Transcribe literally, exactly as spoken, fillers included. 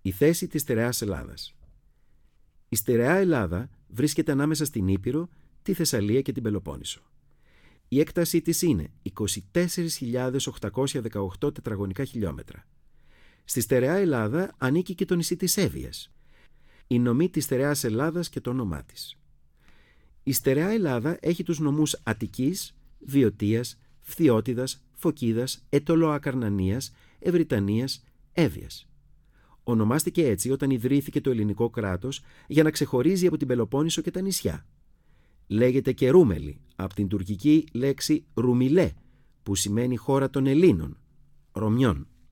Η θέση της στερεάς Ελλάδας. Η στερεά Ελλάδα βρίσκεται ανάμεσα στην Ήπειρο, τη Θεσσαλία και την Πελοπόννησο. Η έκτασή της είναι είκοσι τέσσερις χιλιάδες οκτακόσια δεκαοκτώ τετραγωνικά χιλιόμετρα. Στη στερεά Ελλάδα ανήκει και το νησί της Εύβοιας, η νομή της στερεάς Ελλάδας και το όνομά της. Η στερεά Ελλάδα έχει τους νομούς Αττικής, Βιωτίας, Φθιώτιδας, Φωκίδας, Αιτωλοακαρνανίας, Ευρυτανίας, Εύβοιας. Ονομάστηκε έτσι όταν ιδρύθηκε το ελληνικό κράτος για να ξεχωρίζει από την Πελοπόννησο και τα νησιά. Λέγεται και Ρούμελη, από την τουρκική λέξη Ρουμιλέ, που σημαίνει χώρα των Ελλήνων, Ρωμιών.